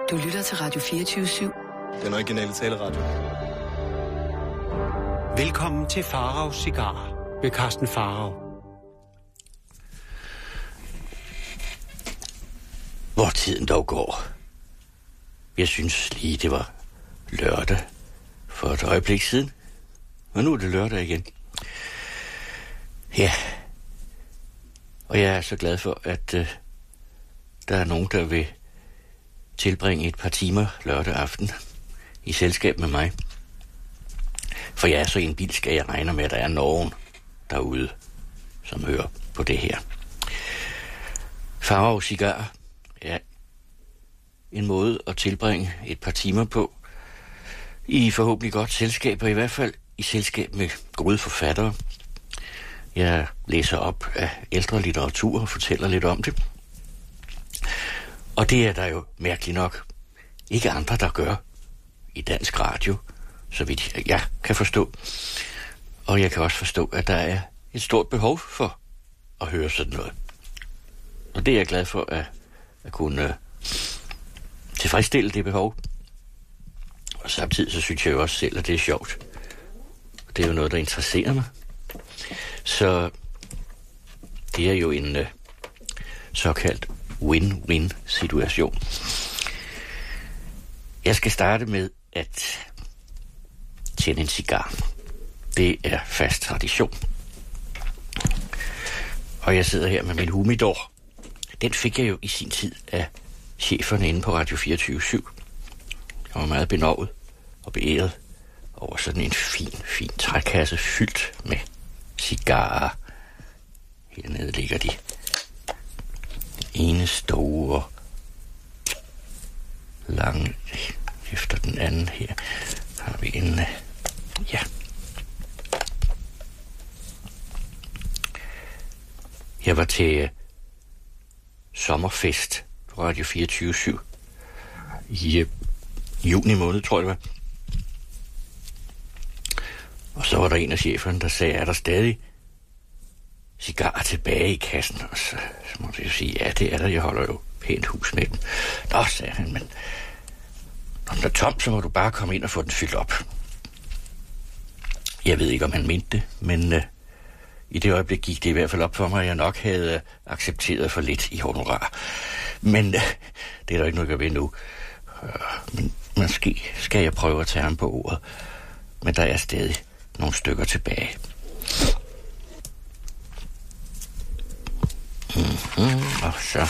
Du lytter til Radio 24/7. Den originale taleradio. Velkommen til Faraos Cigarer ved Carsten Farao. Hvor tiden dog går. Jeg synes lige, det var lørdag for et øjeblik siden. Og nu er det lørdag igen. Ja. Og jeg er så glad for, at der er nogen, der vil tilbringe et par timer lørdag aften i selskab med mig. For jeg er så indbilsk, at jeg regner med, at der er nogen derude, som hører på det her. Farao Cigar er en måde at tilbringe et par timer på, i forhåbentlig godt selskab, og i hvert fald i selskab med gode forfattere. Jeg læser op af ældre litteratur og fortæller lidt om det. Og det er der jo mærkeligt nok ikke andre, der gør i dansk radio, så vidt jeg kan forstå. Og jeg kan også forstå, at der er et stort behov for at høre sådan noget. Og det er jeg glad for at kunne tilfredsstille det behov. Og samtidig så synes jeg jo også selv, at det er sjovt. Det er jo noget, der interesserer mig. Så det er jo en såkaldt win-win-situation. Jeg skal starte med at tænde en cigar. Det er fast tradition. Og jeg sidder her med min humidor. Den fik jeg jo i sin tid af cheferne inde på Radio 24/7. Jeg var meget benovet og beæret over sådan en fin trækasse fyldt med cigarer. Hernede ligger de. Ene store lange efter den anden. Her har vi en ja. Jeg var til sommerfest på Radio 24/7 i juni måned, tror jeg det var. Og så var der en af cheferne, der sagde, er der stadig cigarer tilbage i kassen? Og så måtte jeg sige, ja, det er der, jeg holder jo pænt hus med dem. Nå, sagde han, men når den er tom, så må du bare komme ind og få den fyldt op. Jeg ved ikke, om han mente det, men i det øjeblik gik det i hvert fald op for mig, at jeg nok havde accepteret for lidt i honorar. Men det er der ikke noget at gøre ved nu. Men måske skal jeg prøve at tage ham på ordet. Men der er stadig nogle stykker tilbage. Og så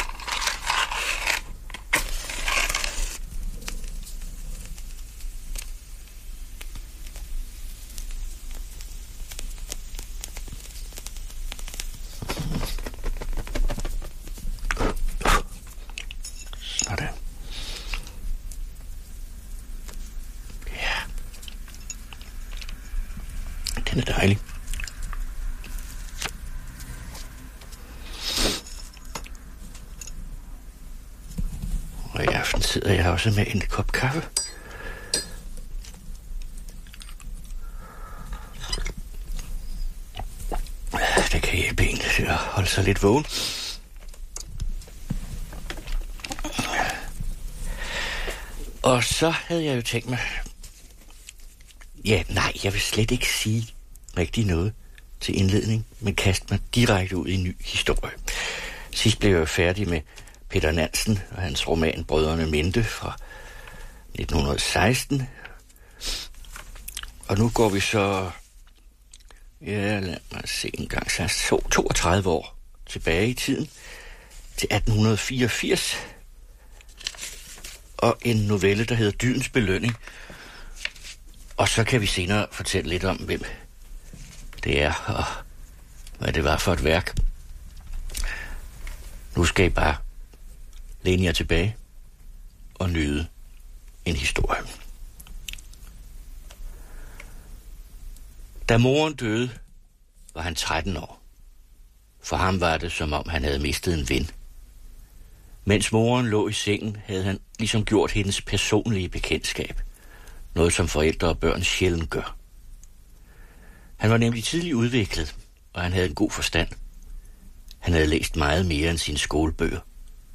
sådan. Ja. Den er dejlig. Og i aften sidder jeg også med en kop kaffe. Det kan hjælpe en til at holde sig lidt vågen. Og så havde jeg jo tænkt mig... Ja, nej, jeg vil slet ikke sige rigtig noget til indledning, men kaste mig direkte ud i en ny historie. Sidst blev jeg jo færdig med Peter Nansen og hans roman Brødrene Mente fra 1916. Og nu går vi så... Ja, lad mig se en gang. Så 32 år tilbage i tiden til 1884. Og en novelle, der hedder Dydens Belønning. Og så kan vi senere fortælle lidt om, hvem det er, og hvad det var for et værk. Nu skal I bare læne jer tilbage og nyde en historie. Da moren døde, var han 13 år. For ham var det, som om han havde mistet en ven. Mens moren lå i sengen, havde han ligesom gjort hendes personlige bekendtskab. Noget, som forældre og børn sjældent gør. Han var nemlig tidligt udviklet, og han havde en god forstand. Han havde læst meget mere end sine skolebøger.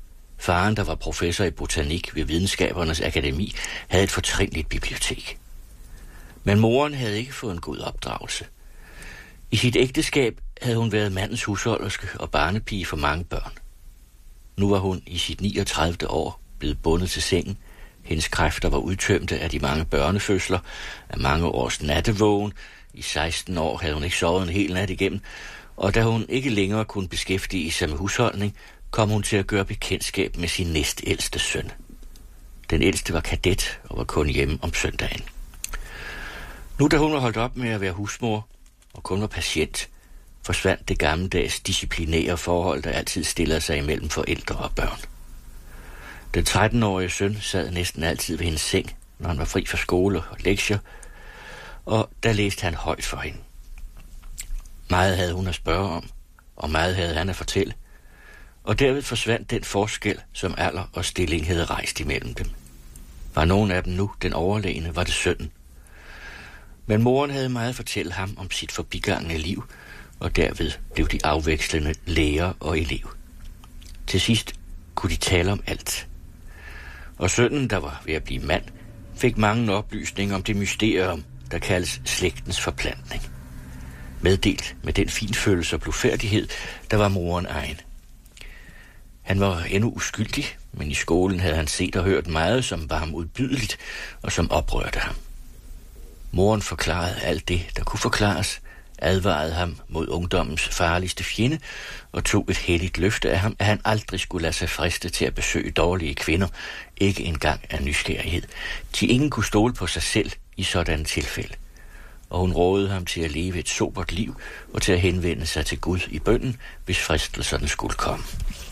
Faren, der var professor i botanik ved Videnskabernes Akademi, havde et fortrinligt bibliotek. Men moren havde ikke fået en god opdragelse. I sit ægteskab havde hun været mandens husholderske og barnepige for mange børn. Nu var hun i sit 39. år blevet bundet til sengen. Hendes kræfter var udtømte af de mange børnefødsler, af mange års nattevågen. I 16 år havde hun ikke sovet en hel nat igennem, og da hun ikke længere kunne beskæftige sig med husholdning, kom hun til at gøre bekendtskab med sin næstældste søn. Den ældste var kadet og var kun hjemme om søndagen. Nu da hun var holdt op med at være husmor og kun var patient, forsvandt det gammeldags disciplinære forhold, der altid stiller sig imellem forældre og børn. Den 13-årige søn sad næsten altid ved hendes seng, når han var fri fra skole og lektier, og der læste han højt for hende. Meget havde hun at spørge om, og meget havde han at fortælle, og derved forsvandt den forskel, som alder og stilling havde rejst imellem dem. Var nogen af dem nu den overlegne, var det sønnen. Men moren havde meget at fortælle ham om sit forbigangne liv, og derved blev de afvekslende lærer og elev. Til sidst kunne de tale om alt. Og sønnen, der var ved at blive mand, fik mange oplysninger om det mysterium, der kaldes slægtens forplantning. Meddelt med den finfølelse og blufærdighed, der var moren egen. Han var endnu uskyldig, men i skolen havde han set og hørt meget, som var ham udbydeligt og som oprørte ham. Moren forklarede alt det, der kunne forklares, advarede ham mod ungdommens farligste fjende og tog et helligt løfte af ham, at han aldrig skulle lade sig friste til at besøge dårlige kvinder, ikke engang af nysgerrighed. De ingen kunne stole på sig selv i sådanne tilfælde, og hun rådede ham til at leve et sobert liv og til at henvende sig til Gud i bønnen, hvis fristelserne skulle komme.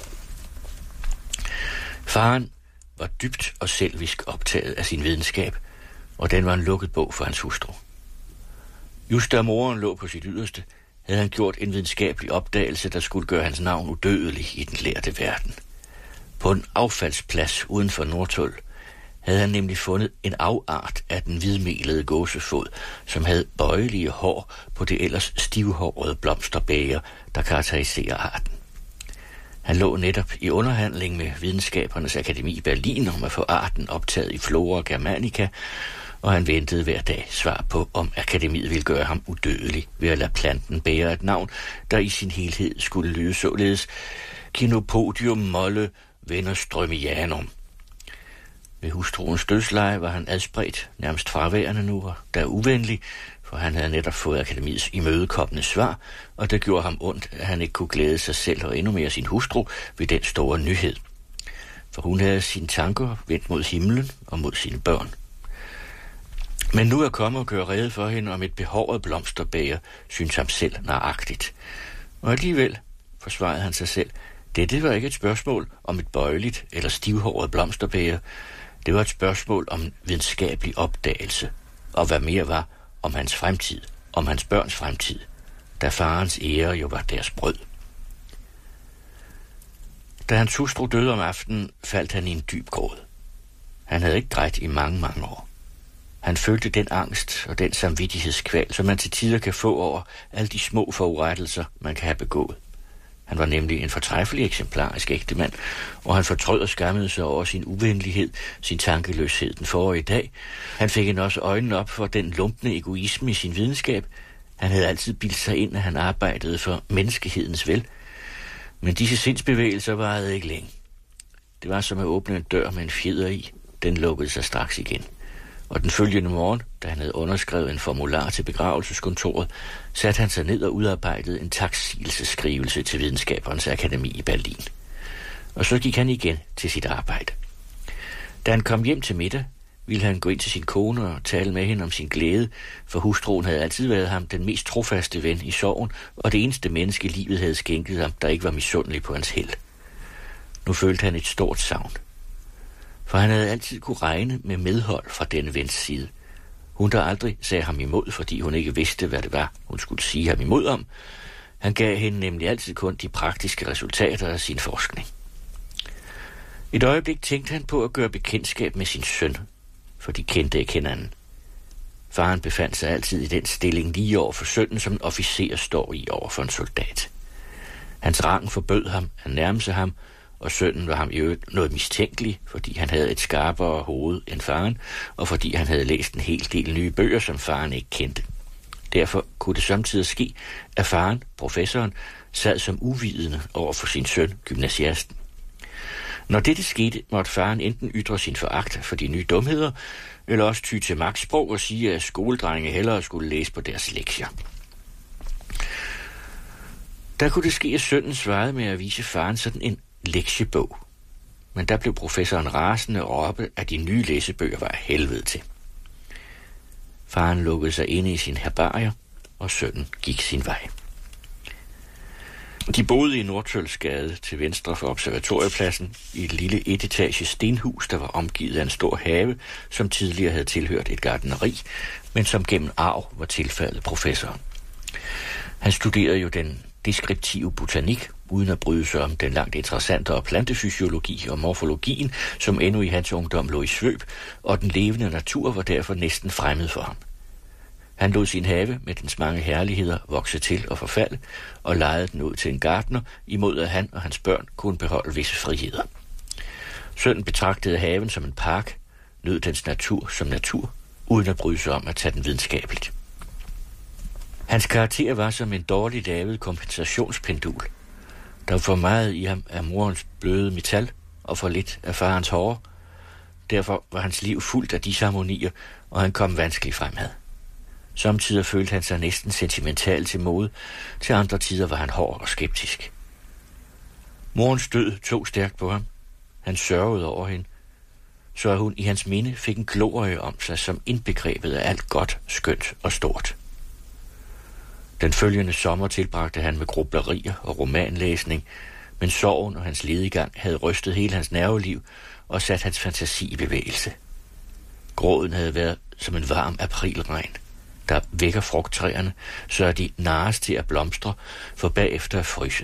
Faren var dybt og selvisk optaget af sin videnskab, og den var en lukket bog for hans hustru. Just da moren lå på sit yderste, havde han gjort en videnskabelig opdagelse, der skulle gøre hans navn udødelig i den lærte verden. På en affaldsplads uden for Nordtøl havde han nemlig fundet en afart af den hvidmelede gåsefod, som havde bøjelige hår på det ellers stivhårede blomsterbæger, der karakteriserer arten. Han lå netop i underhandling med Videnskabernes Akademi i Berlin om at få arten optaget i Flora Germanica, og han ventede hver dag svar på, om akademiet ville gøre ham udødelig ved at lade planten bære et navn, der i sin helhed skulle lyde således Chenopodium molle venerstrømianum. Ved hustruens dødsleje var han adspredt, nærmest fraværende nu, og der uvenlig, for han havde netop fået akademiets imødekommende svar, og det gjorde ham ondt, at han ikke kunne glæde sig selv og endnu mere sin hustru ved den store nyhed. For hun havde sine tanker vendt mod himlen og mod sine børn. Men nu er kommet og gøre rede for hende om et behåret blomsterbæger, synes ham selv nøjagtigt. Og alligevel, forsvarede han sig selv, dette var ikke et spørgsmål om et bøjeligt eller stivhåret blomsterbæger. Det var et spørgsmål om videnskabelig opdagelse, og hvad mere var om hans fremtid, om hans børns fremtid, da farens ære jo var deres brød. Da hans hustru døde om aftenen, faldt han i en dyb gråd. Han havde ikke grædt i mange, mange år. Han følte den angst og den samvittighedskval, som man til tider kan få over alle de små forurettelser, man kan have begået. Han var nemlig en fortræffelig eksemplarisk ægtemand, og han fortrød og skammede sig over sin uvenlighed, sin tankeløshed den forrige dag. Han fik endda også øjnene op for den lumpne egoisme i sin videnskab. Han havde altid bildt sig ind, at han arbejdede for menneskehedens vel. Men disse sindsbevægelser varede ikke længe. Det var som at åbne en dør med en fjeder i. Den lukkede sig straks igen. Og den følgende morgen, da han havde underskrevet en formular til begravelseskontoret, satte han sig ned og udarbejdede en taksigelseskrivelse til Videnskabernes Akademi i Berlin. Og så gik han igen til sit arbejde. Da han kom hjem til middag, ville han gå ind til sin kone og tale med hende om sin glæde, for hustruen havde altid været ham den mest trofaste ven i sorgen, og det eneste menneske livet havde skænket ham, der ikke var misundelig på hans held. Nu følte han et stort savn. For han havde altid kunne regne med medhold fra denne vens side. Hun der aldrig sagde ham imod, fordi hun ikke vidste, hvad det var, hun skulle sige ham imod om. Han gav hende nemlig altid kun de praktiske resultater af sin forskning. Et øjeblik tænkte han på at gøre bekendtskab med sin søn, for de kendte ikke hinanden. Faren befandt sig altid i den stilling lige over for sønnen, som en officer står i over for en soldat. Hans rang forbød ham at nærme sig ham, og sønnen var ham i øvrigt noget mistænkelig, fordi han havde et skarpere hoved end faren, og fordi han havde læst en hel del nye bøger, som faren ikke kendte. Derfor kunne det samtidig ske, at faren, professoren, sad som uvidende over for sin søn, gymnasiasten. Når dette skete, måtte faren enten ytre sin foragt for de nye dumheder, eller også ty til magtsprog og sige, at skoledrenge hellere skulle læse på deres lektier. Der kunne det ske, at sønnen svarede med at vise faren sådan en lektiebog. Men der blev professoren rasende og råbte, at de nye læsebøger var af helvede til. Faren lukkede sig inde i sin herbarier, og sønnen gik sin vej. De boede i Nordtølsgade til venstre for observatoriepladsen i et lille etetages stenhus, der var omgivet af en stor have, som tidligere havde tilhørt et gartneri, men som gennem arv var tilfaldet professoren. Han studerede jo den deskriptive botanik, uden at bryde sig om den langt interessantere plantefysiologi og morfologien, som endnu i hans ungdom lå i svøb, og den levende natur var derfor næsten fremmed for ham. Han lod sin have med dens mange herligheder vokse til og forfalde, og lejede den ud til en gartner, imod at han og hans børn kunne beholde visse friheder. Sønnen betragtede haven som en park, nød dens natur som natur, uden at bryde sig om at tage den videnskabeligt. Hans karakter var som en dårligt lavet kompensationspendul. Der var for meget i ham af morens bløde metal, og for lidt af farens hårde. Derfor var hans liv fuldt af disharmonier, og han kom vanskeligt fremad. Samtidig følte han sig næsten sentimental til mode, til andre tider var han hård og skeptisk. Morens død tog stærkt på ham. Han sørgede over hende, så at hun i hans minde fik en glorie om sig som indbegrebet af alt godt, skønt og stort. Den følgende sommer tilbragte han med grublerier og romanlæsning, men sorgen og hans lediggang havde rystet hele hans nerveliv og sat hans fantasi i bevægelse. Gråden havde været som en varm aprilregn, der vækker frugttræerne, så de nares til at blomstre, for bagefter at fryse.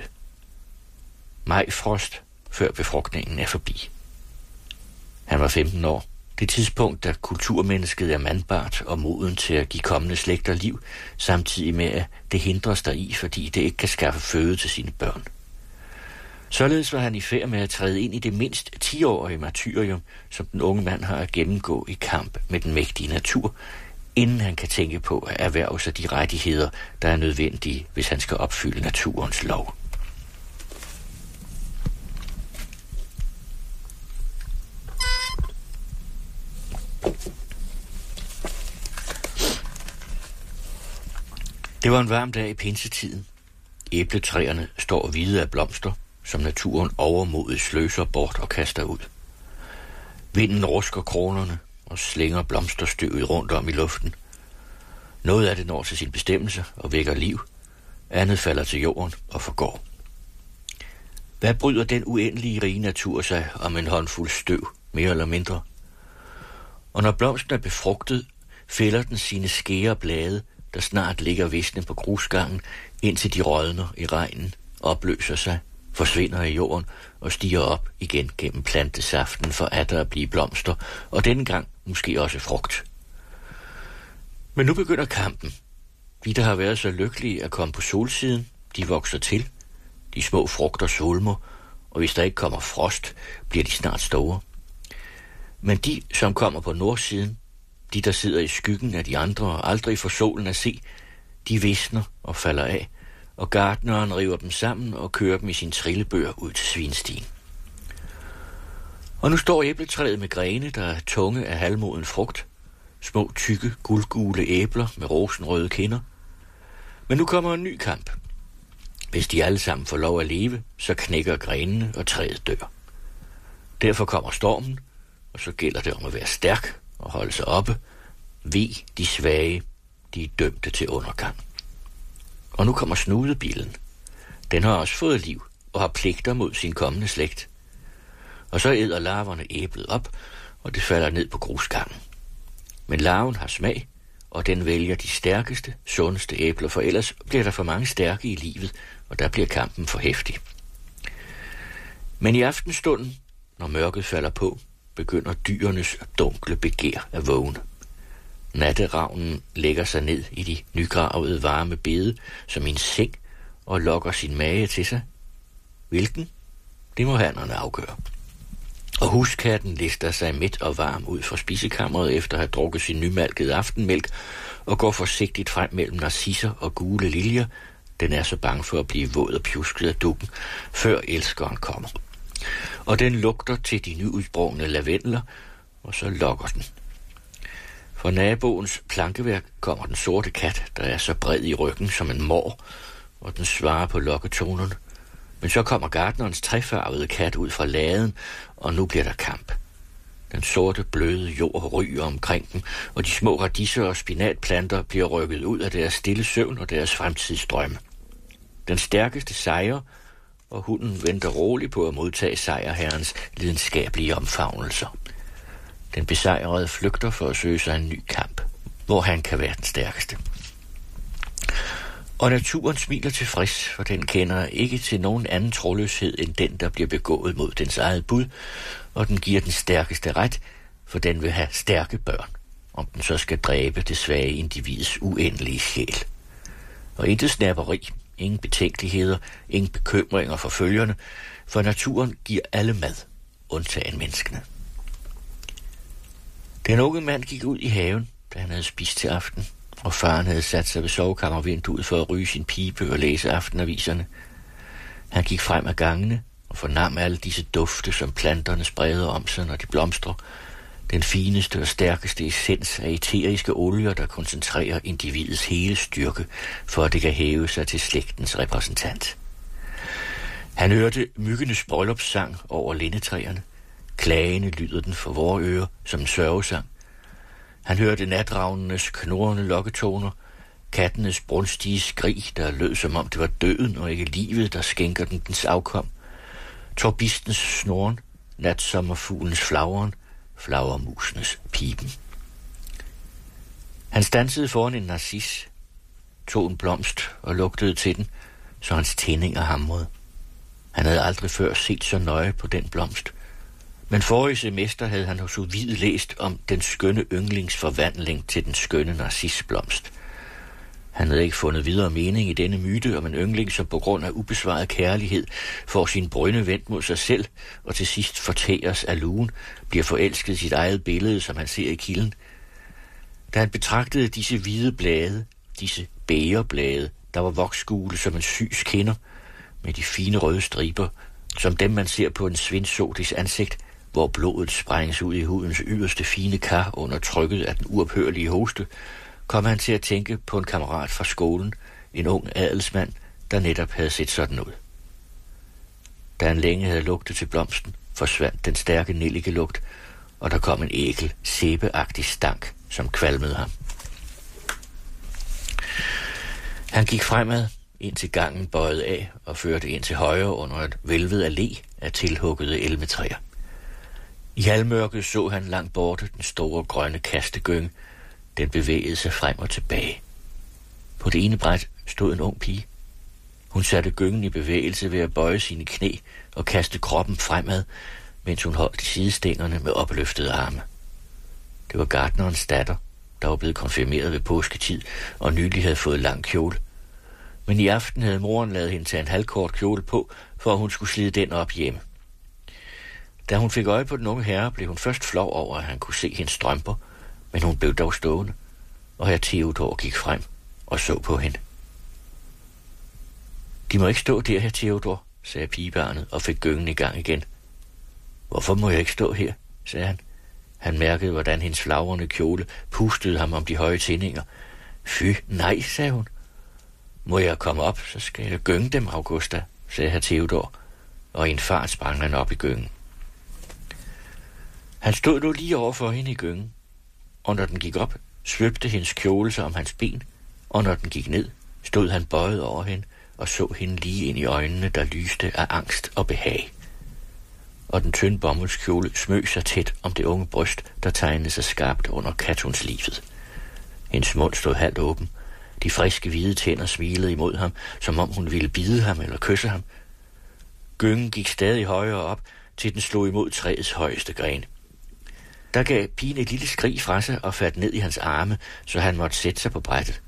Majfrost, før befrugtningen er forbi. Han var 15 år. Det tidspunkt, da kulturmennesket er mandbart og moden til at give kommende slægter liv, samtidig med at det hindres der i, fordi det ikke kan skaffe føde til sine børn. Således var han i færd med at træde ind i det mindst 10-årige martyrium, som den unge mand har at gennemgå i kamp med den mægtige natur, inden han kan tænke på at erhverve sig de rettigheder, der er nødvendige, hvis han skal opfylde naturens lov. Det var en varm dag i pinsetiden. Æbletræerne står hvide af blomster, som naturen overmodigt sløser bort og kaster ud. Vinden rusker kronerne og slænger blomsterstøvet rundt om i luften. Noget af det når til sin bestemmelse og vækker liv. Andet falder til jorden og forgår. Hvad bryder den uendelige rige natur sig om en håndfuld støv, mere eller mindre? Og når blomsten er befrugtet, fælder den sine skære blade, der snart ligger visne på grusgangen, indtil de rådner i regnen, opløser sig, forsvinder i jorden og stiger op igen gennem plantesaften for atter at blive blomster, og denne gang måske også frugt. Men nu begynder kampen. De, der har været så lykkelige at komme på solsiden, de vokser til. De små frugter svulmer, og hvis der ikke kommer frost, bliver de snart store. Men de, som kommer på nordsiden, de, der sidder i skyggen af de andre og aldrig får solen at se, de visner og falder af, og gartneren river dem sammen og kører dem i sin trillebør ud til svinstien. Og nu står æbletræet med grene, der er tunge af halvmoden frugt, små tykke guldgule æbler med rosenrøde kinder. Men nu kommer en ny kamp. Hvis de alle sammen får lov at leve, så knækker grenene, og træet dør. Derfor kommer stormen, og så gælder det om at være stærk og holde sig oppe. Ve de svage, de er dømte til undergang. Og nu kommer snudebilen. Den har også fået liv og har pligter mod sin kommende slægt. Og så æder larverne æblet op, og det falder ned på grusgangen. Men larven har smag, og den vælger de stærkeste, sundeste æbler, for ellers bliver der for mange stærke i livet, og der bliver kampen for heftig. Men i aftenstunden, når mørket falder på, begynder dyrenes dunkle begær at vågne. Natteravnen lægger sig ned i de nygravede varme bede som en seng og lokker sin mage til sig. Hvilken? Det må hannerne afgøre. Og huskatten lister sig midt og varm ud fra spisekammeret efter at have drukket sin nymalkede aftenmælk og går forsigtigt frem mellem narcisser og gule liljer. Den er så bange for at blive våd og pjusket af dukken, før elskeren kommer. Og den lugter til de nyudsprungne lavendler, og så lokker den. Fra naboens plankeværk kommer den sorte kat, der er så bred i ryggen som en mår, og den svarer på lokketonerne. Men så kommer gartnerens trefarvede kat ud fra laden, og nu bliver der kamp. Den sorte, bløde jord ryger omkring dem, og de små radisser og spinatplanter bliver rykket ud af deres stille søvn og deres fremtidsdrømme. Den stærkeste sejrer, og hunden venter roligt på at modtage sejrherrens lidenskabelige omfavnelser. Den besejrede flygter for at søge sig en ny kamp, hvor han kan være den stærkeste. Og naturen smiler tilfreds, for den kender ikke til nogen anden troløshed end den, der bliver begået mod dens eget bud, og den giver den stærkeste ret, for den vil have stærke børn, om den så skal dræbe det svage individs uendelige sjæl. Og intet snapperi, ingen betænkeligheder, ingen bekymringer for følgerne, for naturen giver alle mad, undtagen menneskene. Den unge mand gik ud i haven, da han havde spist til aften, og faren havde sat sig ved sovekammervinduet for at ryge sin pibe og læse aftenaviserne. Han gik frem ad gangene og fornam alle disse dufte, som planterne spreder om sig, når de blomstrer. Den fineste og stærkeste essens af eteriske olier, der koncentrerer individets hele styrke, for at det kan hæve sig til slægtens repræsentant. Han hørte myggenes bryllupssang over lindetræerne. Klagende lyder den for vore ører som en sørgesang. Han hørte natravnenes knurrende lokketoner, kattenes brunstige skrig, der lød som om det var døden og ikke livet, der skænker den dens afkom. Torbistens snoren, natsommerfuglens flagren, flagermusenes piben. Han stansede foran en narcis, tog en blomst og lugtede til den, så hans tændinger hamrede. Han havde aldrig før set så nøje på den blomst. Men forrige semester havde han hos Ovid læst om den skønne yndlings forvandling til den skønne narcisblomst. Han havde ikke fundet videre mening i denne myte om en yndling, som på grund af ubesvaret kærlighed får sin brynde vendt mod sig selv, og til sidst fortæres af lugen, bliver forelsket i sit eget billede, som han ser i kilden. Da han betragtede disse hvide blade, disse bægerblade, der var voksgule som en sygs kinder, med de fine røde striber, som dem man ser på en svindsotis ansigt, hvor blodet sprænges ud i hudens yderste fine kar under trykket af den uophørlige hoste, kom han til at tænke på en kammerat fra skolen, en ung adelsmand, der netop havde set sådan ud. Da han længe havde lugtet til blomsten, forsvandt den stærke nellikelugt, og der kom en ækel, sæbeagtig stank, som kvalmede ham. Han gik fremad, ind til gangen bøjet af og førte ind til højre under et vælvet allé af tilhuggede elmetræer. I halvmørket så han langt borte den store grønne kastegynge. Den bevægede sig frem og tilbage. På det ene bræt stod en ung pige. Hun satte gyngen i bevægelse ved at bøje sine knæ og kaste kroppen fremad, mens hun holdt i sidestængerne med opløftede arme. Det var gartnerens datter, der var blevet konfirmeret ved påsketid og nylig havde fået lang kjole. Men i aften havde moren lavet hende tage en halvkort kjole på, for at hun skulle slide den op hjemme. Da hun fik øje på den unge herre, blev hun først flov over, at han kunne se hendes strømper, men hun blev dog stående, og herr Theodor gik frem og så på hende. De må ikke stå der, herr Theodor, sagde pigebarnet og fik gyngen i gang igen. Hvorfor må jeg ikke stå her, sagde han. Han mærkede, hvordan hendes flagrende kjole pustede ham om de høje tændinger. Fy, nej, sagde hun. Må jeg komme op, så skal jeg gynge dem, Augusta, sagde herr Theodor, og i en fart sprang han op i gyngen. Han stod nu lige over for hende i gyngen, og når den gik op, svøbte hendes kjole sig om hans ben, og når den gik ned, stod han bøjet over hende og så hende lige ind i øjnene, der lyste af angst og behag. Og den tynde bomuldskjole smøg sig tæt om det unge bryst, der tegnede sig skarpt under katunslivet. Hendes mund stod halvt åben. De friske hvide tænder smilede imod ham, som om hun ville bide ham eller kysse ham. Gyngen gik stadig højere op, til den slog imod træets højeste gren. Der gav pigen et lille skrig fra sig og faldt ned i hans arme, så han måtte sætte sig på brættet.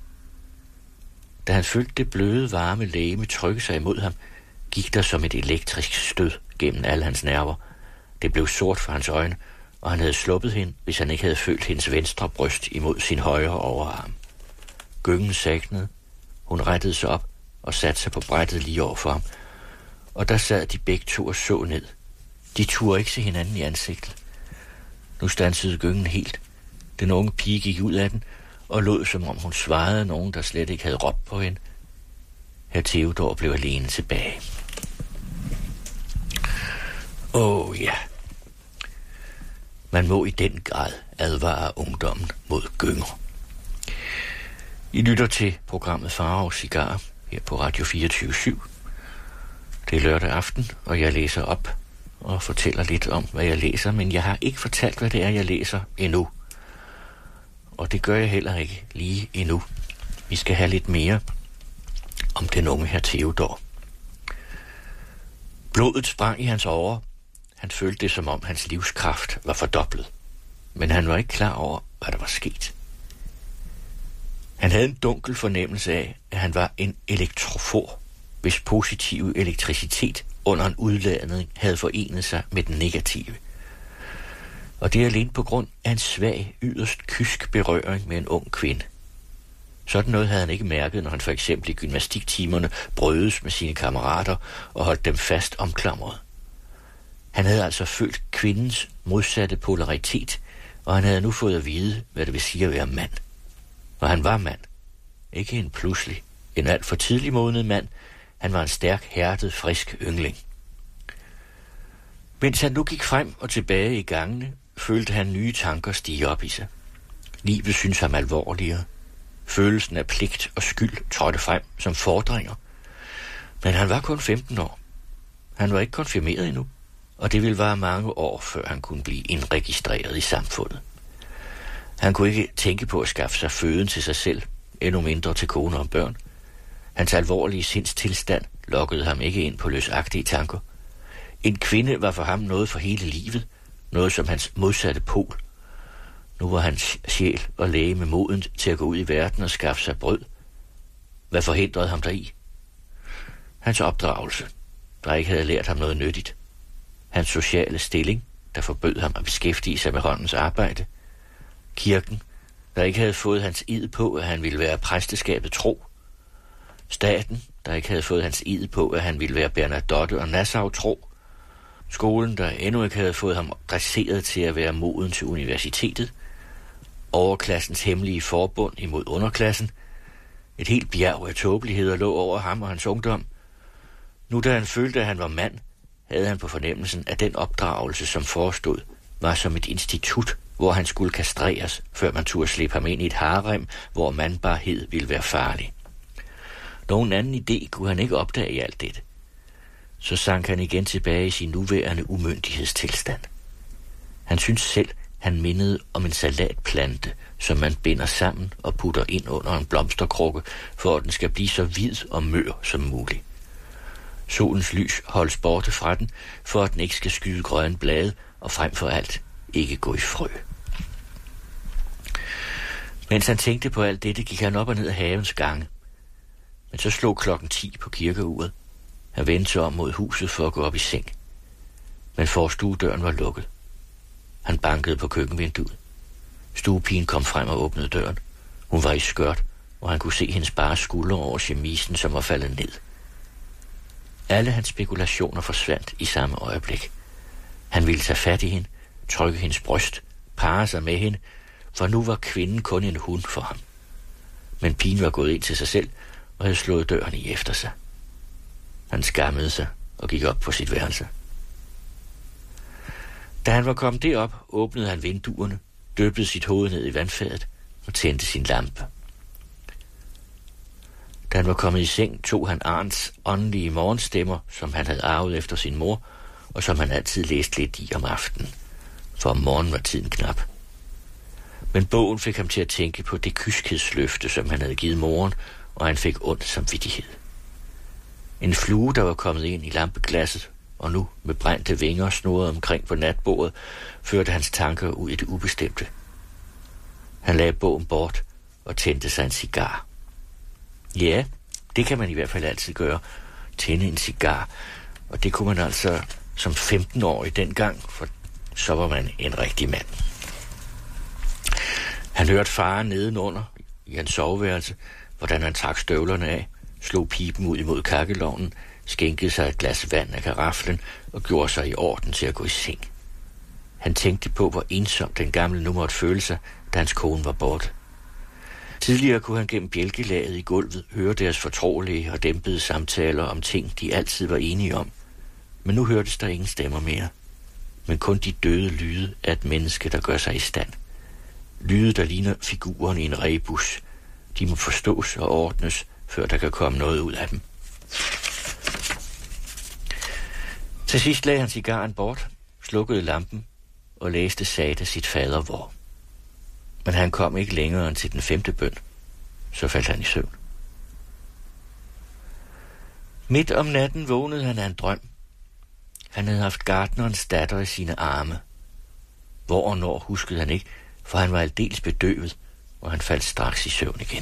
Da han følte det bløde, varme legeme trykke sig imod ham, gik der som et elektrisk stød gennem alle hans nerver. Det blev sort for hans øjne, og han havde sluppet hende, hvis han ikke havde følt hendes venstre bryst imod sin højre overarm. Gyngen sagnede. Hun rettede sig op og satte sig på brættet lige over for ham. Og der sad de begge to og så ned. De turde ikke se hinanden i ansigtet. Nu standsede gyngen helt. Den unge pige gik ud af den og lod, som om hun svarede nogen, der slet ikke havde råbt på hende. Herr Theodor blev alene tilbage. Ja. Man må i den grad advare ungdommen mod gynger. I lytter til programmet Farve og Cigar her på Radio 24/7. Det er lørdag aften, og jeg læser op og fortæller lidt om, hvad jeg læser, men jeg har ikke fortalt, hvad det er, jeg læser endnu. Og det gør jeg heller ikke lige endnu. Vi skal have lidt mere om den unge herr Theodor. Blodet sprang i hans årer. Han følte det, som om hans livskraft var fordoblet. Men han var ikke klar over, hvad der var sket. Han havde en dunkel fornemmelse af, at han var en elektrofor, hvis positive elektricitet under en udladning havde forenet sig med den negative. Og det er alene på grund af en svag, yderst kysk berøring med en ung kvinde. Sådan noget havde han ikke mærket, når han for eksempel i gymnastiktimerne brødes med sine kammerater og holdt dem fast omklamret. Han havde altså følt kvindens modsatte polaritet, og han havde nu fået at vide, hvad det vil sige at være mand. Og han var mand. Ikke en pludselig, en alt for tidlig modnet mand. Han var en stærk, hærdet, frisk yngling. Mens han nu gik frem og tilbage i gangene, følte han nye tanker stige op i sig. Livet syntes ham alvorligere. Følelsen af pligt og skyld trådte frem som fordringer. Men han var kun 15 år. Han var ikke konfirmeret endnu, og det ville vare mange år, før han kunne blive indregistreret i samfundet. Han kunne ikke tænke på at skaffe sig føden til sig selv, endnu mindre til kone og børn. Hans alvorlige sindstilstand lokkede ham ikke ind på løsagtige tanker. En kvinde var for ham noget for hele livet, noget som hans modsatte pol. Nu var hans sjæl og legeme modent til at gå ud i verden og skaffe sig brød. Hvad forhindrede ham deri? Hans opdragelse, der ikke havde lært ham noget nyttigt. Hans sociale stilling, der forbød ham at beskæftige sig med håndens arbejde. Kirken, der ikke havde fået hans ed på, at han ville være præsteskabet tro. Staten, der ikke havde fået hans ed på, at han ville være Bernadotte og Nassau tro. Skolen, der endnu ikke havde fået ham dresseret til at være moden til universitetet. Overklassens hemmelige forbund imod underklassen. Et helt bjerg af tåbeligheder lå over ham og hans ungdom. Nu da han følte, at han var mand, havde han på fornemmelsen, at den opdragelse, som forestod, var som et institut, hvor han skulle kastreres, før man turde slippe ham ind i et harem, hvor mandbarhed ville være farlig. Nogen anden idé kunne han ikke opdage i alt dette. Så sank han igen tilbage i sin nuværende umyndighedstilstand. Han syntes selv, han mindede om en salatplante, som man binder sammen og putter ind under en blomsterkrukke, for at den skal blive så hvid og mør som muligt. Solens lys holdes borte fra den, for at den ikke skal skyde grønne blade, og frem for alt ikke gå i frø. Mens han tænkte på alt dette, gik han op og ned ad havens gange. Men så slog klokken 10 på kirkeuret. Han vendte sig om mod huset for at gå op i seng. Men forstuedøren var lukket. Han bankede på køkkenvinduet. Stuepigen kom frem og åbnede døren. Hun var i skørt, og han kunne se hendes bare skuldre over chemisen, som var faldet ned. Alle hans spekulationer forsvandt i samme øjeblik. Han ville tage fat i hende, trykke hendes bryst, parre sig med hende, for nu var kvinden kun en hund for ham. Men pigen var gået ind til sig selv og havde slået døren i efter sig. Han skammede sig og gik op på sit værelse. Da han var kommet derop, åbnede han vinduerne, dyppede sit hoved ned i vandfadet og tændte sin lampe. Da han var kommet i seng, tog han Arns åndelige morgenstemmer, som han havde arvet efter sin mor, og som han altid læste lidt i om aftenen, for om morgenen var tiden knap. Men bogen fik ham til at tænke på det kyskhedsløfte, som han havde givet moren, og han fik ondt samvittighed. En flue, der var kommet ind i lampeglasset, og nu med brændte vinger snurrede omkring på natbordet, førte hans tanker ud i det ubestemte. Han lagde bogen bort og tændte sig en cigar. Ja, det kan man i hvert fald altid gøre. Tænde en cigar. Og det kunne man altså som 15-årig dengang, for så var man en rigtig mand. Han hørte faren nedenunder i hans soveværelse, hvordan han trak støvlerne af, slog pipen ud imod kakkelovnen, skænkede sig et glas vand af karaflen og gjorde sig i orden til at gå i seng. Han tænkte på, hvor ensom den gamle nu måtte føle sig, da hans kone var borte. Tidligere kunne han gennem bjælkelaget i gulvet høre deres fortrolige og dæmpede samtaler om ting, de altid var enige om. Men nu hørtes der ingen stemmer mere, men kun de døde lyde af et menneske, der gør sig i stand. Lyde, der ligner figuren i en rebus. De må forstås og ordnes, før der kan komme noget ud af dem. Til sidst lagde han cigaren bort, slukkede lampen og læste sagde sit fader vor. Men han kom ikke længere end til den 5. bøn. Så faldt han i søvn. Midt om natten vågnede han af en drøm. Han havde haft gartnerens datter i sine arme. Hvor og når huskede han ikke, for han var aldeles bedøvet, og han faldt straks i søvn igen.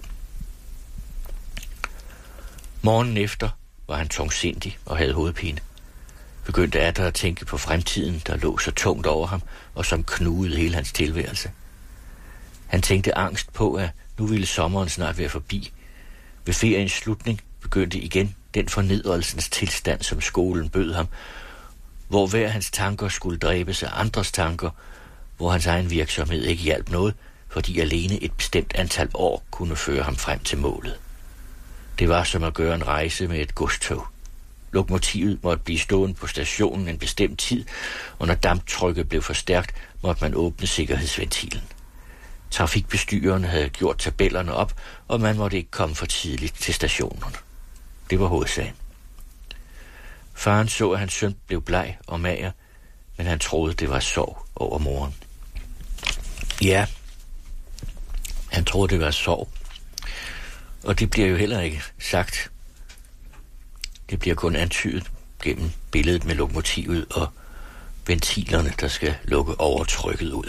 Morgenen efter var han tungsindig og havde hovedpine. Begyndte atter at tænke på fremtiden, der lå så tungt over ham, og som knugede hele hans tilværelse. Han tænkte angst på, at nu ville sommeren snart være forbi. Ved feriens slutning begyndte igen den fornedrelsens tilstand, som skolen bød ham, hvor hver hans tanker skulle dræbes af andres tanker, hvor hans egen virksomhed ikke hjalp noget, fordi alene et bestemt antal år kunne føre ham frem til målet. Det var som at gøre en rejse med et godstog. Lokomotivet måtte blive stående på stationen en bestemt tid, og når damptrykket blev for stærkt, måtte man åbne sikkerhedsventilen. Trafikbestyreren havde gjort tabellerne op, og man måtte ikke komme for tidligt til stationen. Det var hovedsagen. Faren så, at hans søn blev bleg og mager, men han troede, det var sorg over moren. Ja, han troede, det var sorg. Og det bliver jo heller ikke sagt. Det bliver kun antydet gennem billedet med lokomotivet og ventilerne, der skal lukke overtrykket ud.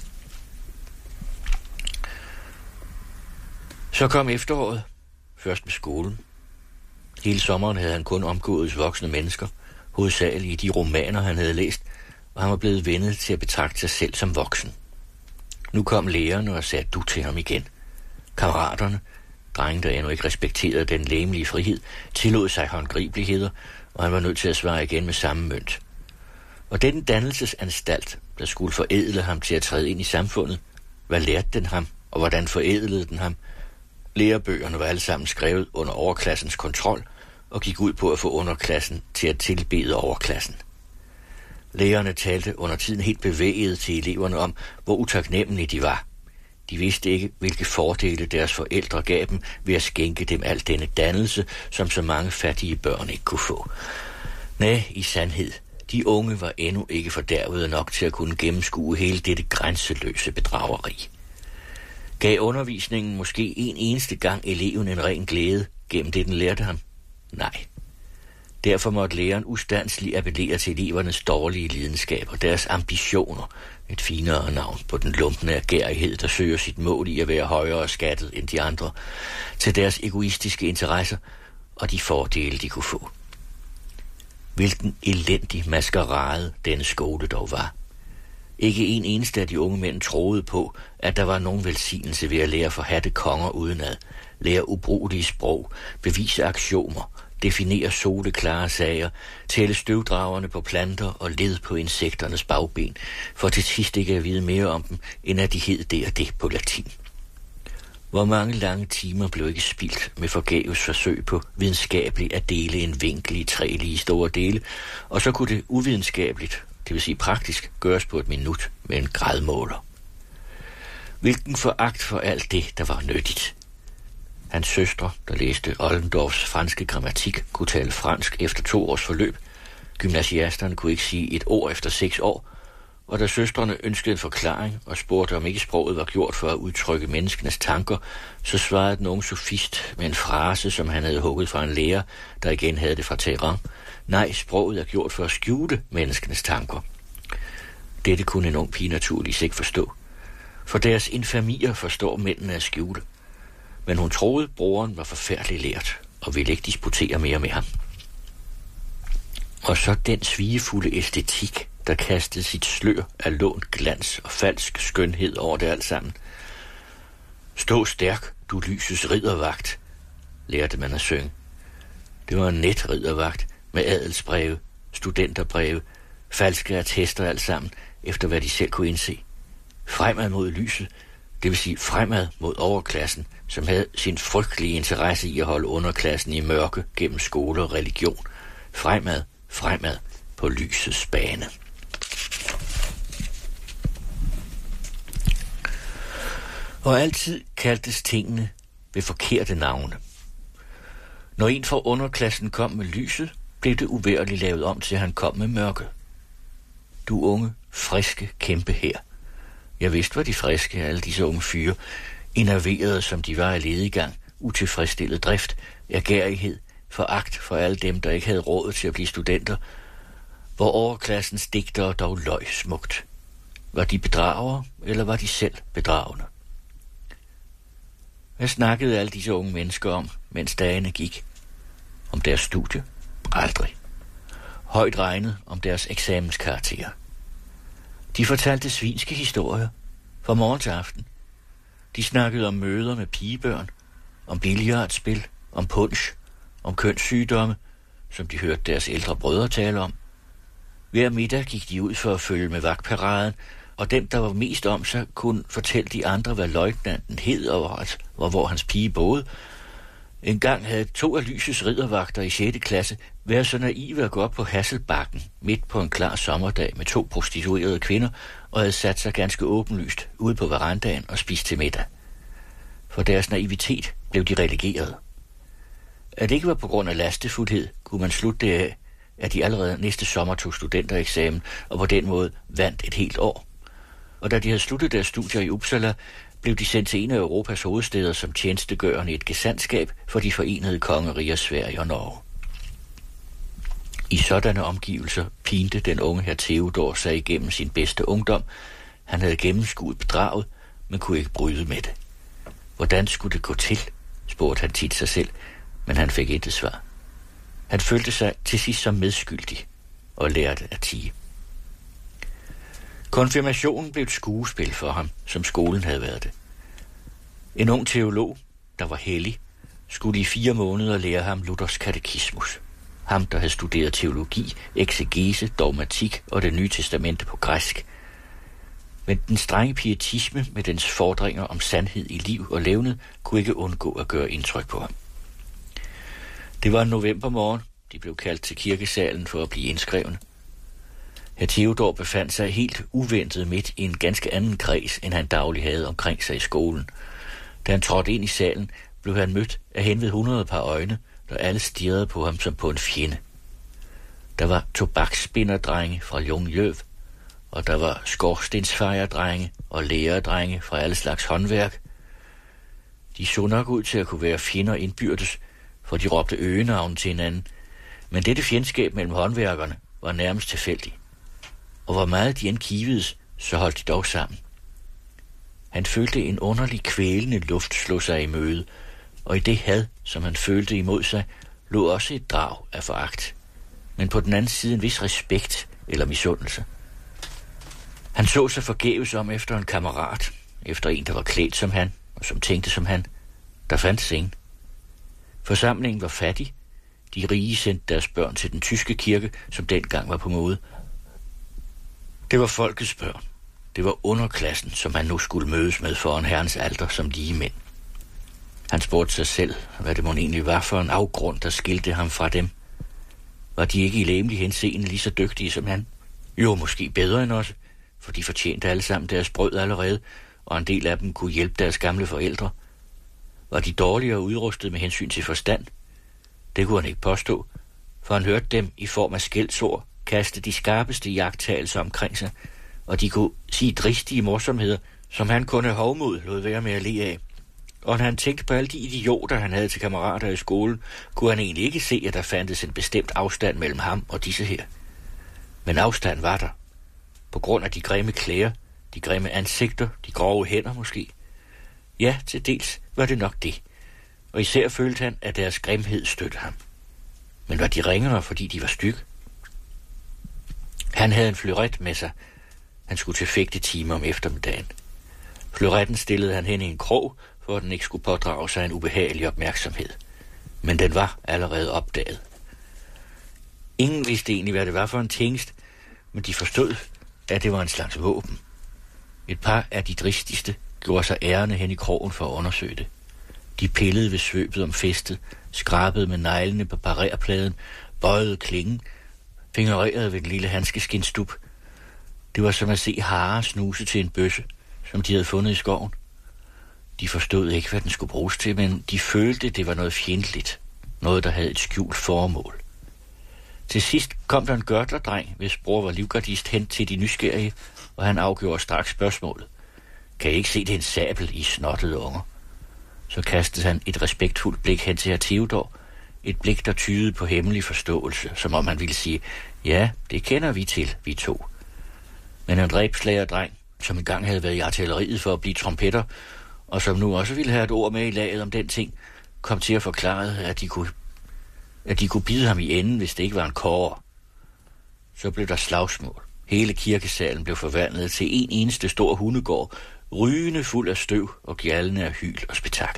Så kom efteråret, først med skolen. Hele sommeren havde han kun omgået voksne mennesker, hovedsageligt i de romaner, han havde læst, og han var blevet vendet til at betragte sig selv som voksen. Nu kom lærerne og sagde du til ham igen. Kammeraterne, drenge, der endnu ikke respekterede den legemlige frihed, tillod sig håndgribeligheder, og han var nødt til at svare igen med samme mønt. Og den dannelsesanstalt, der skulle forædle ham til at træde ind i samfundet, hvad lærte den ham, og hvordan forædlede den ham? Lærebøgerne var alle sammen skrevet under overklassens kontrol, og gik ud på at få underklassen til at tilbede overklassen. Lærerne talte under tiden helt bevæget til eleverne om, hvor utaknemmelige de var. De vidste ikke, hvilke fordele deres forældre gav dem ved at skænke dem al denne dannelse, som så mange fattige børn ikke kunne få. Næh, i sandhed, de unge var endnu ikke fordærvede nok til at kunne gennemskue hele dette grænseløse bedrageri. Gav undervisningen måske en eneste gang eleven en ren glæde gennem det, den lærte ham? Nej. Derfor måtte læreren ustandsligt appellere til elevernes dårlige lidenskaber, deres ambitioner, et finere navn på den lumpende agerighed, der søger sit mål i at være højere skattet end de andre, til deres egoistiske interesser og de fordele, de kunne få. Hvilken elendig maskerade denne skole dog var. Ikke en eneste af de unge mænd troede på, at der var nogen velsignelse ved at lære forhatte konger udenad, lære ubrugelige sprog, bevise aksiomer, definere soleklare sager, tælle støvdragerne på planter og led på insekternes bagben, for til sidst ikke at vide mere om dem, end at de hed det og det på latin. Hvor mange lange timer blev ikke spildt med forgæves forsøg på videnskabeligt at dele en vinkel i 3 lige store dele, og så kunne det uvidenskabeligt, det vil sige praktisk, gøres på et minut med en gradmåler. Hvilken foragt for alt det, der var nyttigt. Hans søstre, der læste Ollendorfs franske grammatik, kunne tale fransk efter 2 års forløb. Gymnasiasterne kunne ikke sige et ord efter 6 år, og da søstrene ønskede en forklaring og spurgte, om ikke sproget var gjort for at udtrykke menneskenes tanker, så svarede den unge sofist med en frase, som han havde hugget fra en lærer, der igen havde det fra Teheran. Nej, sproget er gjort for at skjule menneskenes tanker. Dette kunne en ung pige naturligvis ikke forstå. For deres infamier forstår mændene at skjule. Men hun troede, broren var forfærdeligt lært, og ville ikke disputere mere med ham. Og så den svigefulde æstetik, der kastede sit slør af lånt glans og falsk skønhed over det alt sammen. Stå stærk, du lysets riddervagt, lærte man at synge. Det var en net riddervagt med adelsbreve, studenterbreve, falske attester alt sammen, efter hvad de selv kunne indse. Fremad mod lyset, det vil sige fremad mod overklassen, som havde sin frygtelige interesse i at holde underklassen i mørke gennem skole og religion. Fremad, fremad på lysets bane. Og altid kaldtes tingene ved forkerte navne. Når en fra underklassen kom med lyset, blev det uværligt lavet om til, at han kom med mørke. Du unge, friske kæmpe her. Jeg vidste, hvad de friske, alle disse unge fyre, enerverede som de var af lediggang, utilfredsstillet drift, ergærighed, foragt for alle dem, der ikke havde råd til at blive studenter, hvor overklassens digtere dog løj smukt. Var de bedragere, eller var de selv bedragende? Hvad snakkede alle disse unge mennesker om, mens dagene gik? Om deres studie? Aldrig. Højt regnet om deres eksamenskarakterer. De fortalte svinske historier fra morgen til aften. De snakkede om møder med pigebørn, om billiardspil, om punch, om kønssygdomme, som de hørte deres ældre brødre tale om. Hver middag gik de ud for at følge med vagtparaden, og dem, der var mest om sig, kunne fortælle de andre, hvad løjtnanten hed og hvor hans pige boede. En gang havde 2 af lysets riddervagter i 6. klasse været så naive at gå op på Hasselbakken midt på en klar sommerdag med 2 prostituerede kvinder og havde sat sig ganske åbenlyst ude på verandaen og spist til middag. For deres naivitet blev de relegeret. At det ikke var på grund af lastefuldhed, kunne man slutte det af, at de allerede næste sommer tog studentereksamen og på den måde vandt et helt år. Og da de havde sluttet deres studier i Uppsala, blev de sendt til en af Europas hovedstæder som tjenestegørende i et gesandtskab for de forenede kongeriger Sverige og Norge. I sådanne omgivelser pinte den unge herr Theodor sig igennem sin bedste ungdom. Han havde gennemskuet bedraget, men kunne ikke bryde med det. Hvordan skulle det gå til, spurgte han tit sig selv, men han fik intet svar. Han følte sig til sidst som medskyldig og lærte at tie. Konfirmationen blev et skuespil for ham, som skolen havde været det. En ung teolog, der var hellig, skulle i 4 måneder lære ham Luthers katekismus. Ham, der havde studeret teologi, eksegese, dogmatik og det nye testamente på græsk. Men den strenge pietisme med dens fordringer om sandhed i liv og levned kunne ikke undgå at gøre indtryk på ham. Det var en novembermorgen. De blev kaldt til kirkesalen for at blive indskrevne. Herr Theodor befandt sig helt uventet midt i en ganske anden kreds, end han daglig havde omkring sig i skolen. Da han trådte ind i salen, blev han mødt af henved 100 par øjne, der alle stirrede på ham som på en fjende. Der var tobaksspinderdrenge fra Ljungløv, og der var skorstensfejerdrenge og læredrenge fra alle slags håndværk. De så nok ud til at kunne være fjender indbyrdes, for de råbte øgenavn til hinanden, men dette fjendskab mellem håndværkerne var nærmest tilfældig. Og hvor meget de end kivedes, så holdt de dog sammen. Han følte en underlig kvælende luft slå sig i møde, og i det had, som han følte imod sig, lå også et drag af foragt, men på den anden side en vis respekt eller misundelse. Han så sig forgæves om efter en kammerat, efter en, der var klædt som han, og som tænkte som han. Der fandtes ingen. Forsamlingen var fattig. De rige sendte deres børn til den tyske kirke, som dengang var på mode. Det var folkets børn. Det var underklassen, som han nu skulle mødes med foran Herrens alter som lige mænd. Han spurgte sig selv, hvad det mon egentlig var for en afgrund, der skilte ham fra dem. Var de ikke i legemlig henseende lige så dygtige som han? Jo, måske bedre end os, for de fortjente alle sammen deres brød allerede, og en del af dem kunne hjælpe deres gamle forældre. Var de dårligere udrustet med hensyn til forstand? Det kunne han ikke påstå, for han hørte dem i form af skældsord kaste de skarpeste iagttagelser omkring sig, og de kunne sige dristige morsomheder, som han kun af hovmod lod være med at le af. Og når han tænkte på alle de idioter, han havde til kammerater i skolen, kunne han egentlig ikke se, at der fandtes en bestemt afstand mellem ham og disse her. Men afstand var der. På grund af de grimme klæder, de grimme ansigter, de grove hænder måske. Ja, til dels var det nok det. Og især følte han, at deres grimhed støttede ham. Men var de ringere, fordi de var stykke? Han havde en fleuret med sig. Han skulle til fægtetime om eftermiddagen. Fleuretten stillede han hen i en krog, for at den ikke skulle pådrage sig en ubehagelig opmærksomhed. Men den var allerede opdaget. Ingen vidste egentlig, hvad det var for en tingest, men de forstod, at det var en slags våben. Et par af de dristigste gjorde sig ærende hen i krogen for at undersøge det. De pillede ved svøbet om fæstet, skrabede med neglene på parerpladen, bøjede klingen, fingererede ved den lille handskeskinstup. Det var som at se harer snuse til en bøsse, som de havde fundet i skoven. De forstod ikke, hvad den skulle bruges til, men de følte, det var noget fjendtligt. Noget, der havde et skjult formål. Til sidst kom der en gørtlerdreng, hvis bror var livgardist, hen til de nysgerrige, og han afgjorde straks spørgsmålet. Kan I ikke se, det er en sabel, I snottede unger? Så kastede han et respektfuldt blik hen til herr Theodor. Et blik, der tydede på hemmelig forståelse, som om han ville sige, ja, det kender vi til, vi to. Men en rebslagerdreng, som engang havde været i artilleriet for at blive trompetter, og som nu også ville have et ord med i laget om den ting, kom til at forklare, at de kunne bide ham i enden, hvis det ikke var en kåre. Så blev der slagsmål. Hele kirkesalen blev forvandlet til en eneste stor hundegård, rygende fuld af støv og gjaldende af hyl og spektakel.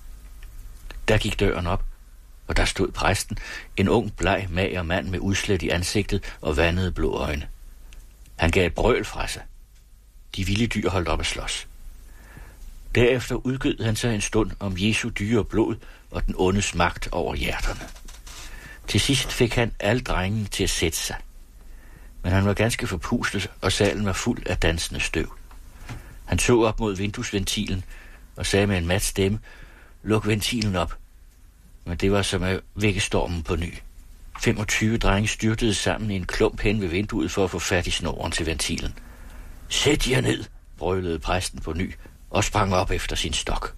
Der gik døren op, og der stod præsten, en ung, bleg, mager mand med udslæt i ansigtet og vandede blå øjne. Han gav et brøl fra sig. De vilde dyr holdt op at slås. Derefter udgød han sig en stund om Jesu dyre blod og den ondes magt over hjerterne. Til sidst fik han alle drengene til at sætte sig. Men han var ganske forpustet, og salen var fuld af dansende støv. Han så op mod vinduesventilen og sagde med en mat stemme, luk ventilen op. Men det var som at vække stormen på ny. 25 drenge styrtede sammen i en klump hen ved vinduet for at få fat i snoren til ventilen. Sæt jer ned, brølede præsten på ny og sprang op efter sin stok.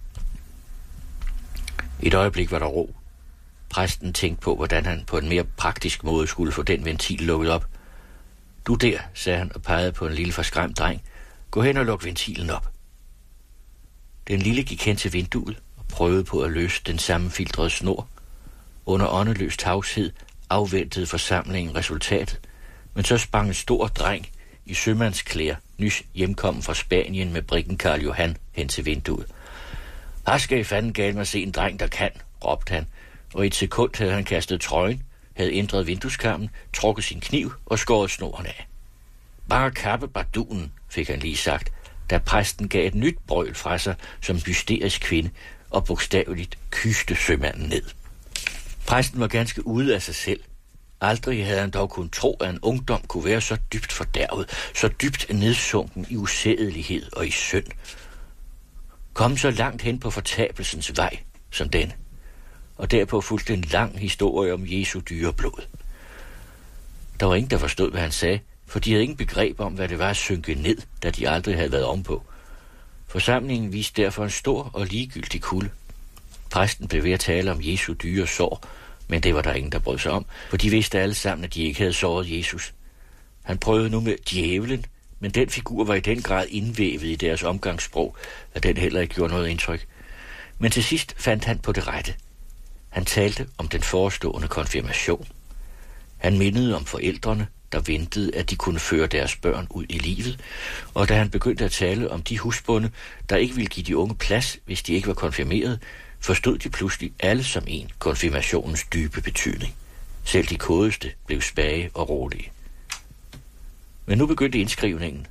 Et øjeblik var der ro. Præsten tænkte på, hvordan han på en mere praktisk måde skulle få den ventil lukket op. Du der, sagde han og pegede på en lille forskræmt dreng. Gå hen og luk ventilen op. Den lille gik hen til vinduet og prøvede på at løse den sammenfiltrede snor. Under åndeløs tavshed afventede forsamlingen resultatet, men så sprang en stor dreng i sømandsklæder, nys hjemkommen fra Spanien med brikken Karl Johan, hen til vinduet. Her skal I fanden galt mig se en dreng, der kan, råbte han, og i et sekund havde han kastet trøjen, havde ændret vindueskarmen, trukket sin kniv og skåret snoren af. Bare kappe bardunen, fik han lige sagt, da præsten gav et nyt brøl fra sig som hysterisk kvinde og bogstaveligt kyste sømanden ned. Præsten var ganske ude af sig selv. Aldrig havde han dog kunnet tro, at en ungdom kunne være så dybt fordærvet, så dybt nedsunken i usædelighed og i synd. Kom så langt hen på fortabelsens vej som denne, og derpå fulgte en lang historie om Jesu dyre blod. Der var ingen, der forstod, hvad han sagde, for de havde ingen begreb om, hvad det var at synke ned, da de aldrig havde været ovenpå. Forsamlingen viste derfor en stor og ligegyldig kulde. Præsten blev ved at tale om Jesu dyre sår, men det var der ingen, der brød sig om, for de vidste alle sammen, at de ikke havde såret Jesus. Han prøvede nu med djævelen, men den figur var i den grad indvævet i deres omgangssprog, at den heller ikke gjorde noget indtryk. Men til sidst fandt han på det rette. Han talte om den forestående konfirmation. Han mindede om forældrene, der ventede, at de kunne føre deres børn ud i livet, og da han begyndte at tale om de husbonde, der ikke ville give de unge plads, hvis de ikke var konfirmeret, forstod de pludselig alle som en konfirmationens dybe betydning. Selv de kodeste blev spage og rolige. Men nu begyndte indskrivningen.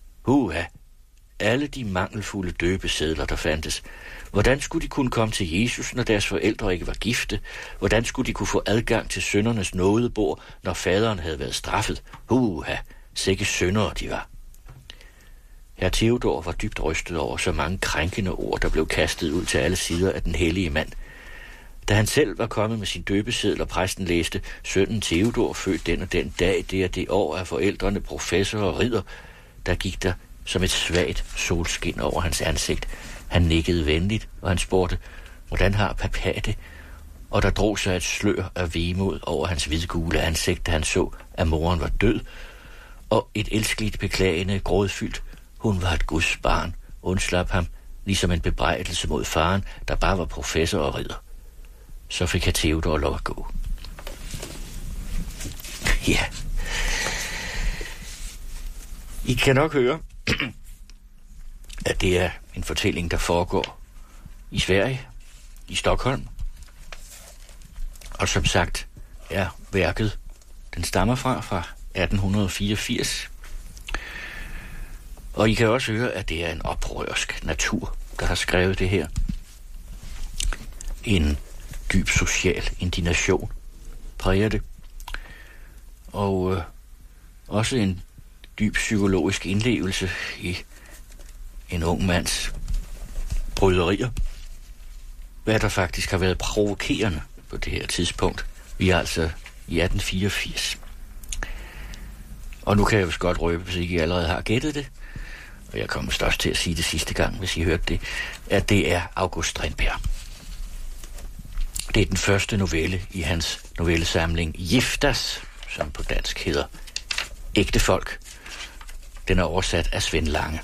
Alle de mangelfulde døbesedler, der fandtes. Hvordan skulle de kunne komme til Jesus, når deres forældre ikke var gifte? Hvordan skulle de kunne få adgang til syndernes nådebord, når faderen havde været straffet? Sikke syndere de var. Herr Theodor var dybt rystet over så mange krænkende ord, der blev kastet ud til alle sider af den hellige mand. Da han selv var kommet med sin døbeseddel, og præsten læste, sønnen Theodor født den og den dag, det og det år af forældrene professor og ridder, der gik der som et svagt solskin over hans ansigt. Han nikkede venligt, og han spurgte, hvordan har papa det? Og der drog sig et slør af vemod over hans hvidgule ansigt, da han så, at moren var død, og et elskeligt beklagende grådfyldt. Hun var et Guds barn, undslap ham, ligesom en bebrejdelse mod faren, der bare var professor og ridder. Så fik jeg Theodor lov at gå. Ja, I kan nok høre, at det er en fortælling, der foregår i Sverige, i Stockholm. Og som sagt er værket, den stammer fra 1884. Og I kan også høre, at det er en oprørsk natur, der har skrevet det her. En dyb social indignation præger det. Og også en dyb psykologisk indlevelse i en ung mands bryderier. Hvad der faktisk har været provokerende på det her tidspunkt. Vi er altså i 1884. Og nu kan jeg vist godt røbe, hvis ikke I allerede har gættet det, og jeg kommer først til at sige det sidste gang, hvis I hørte det, at det er August Strindberg. Det er den første novelle i hans novellesamling Giftas, som på dansk hedder Ægte Folk. Den er oversat af Svend Lange.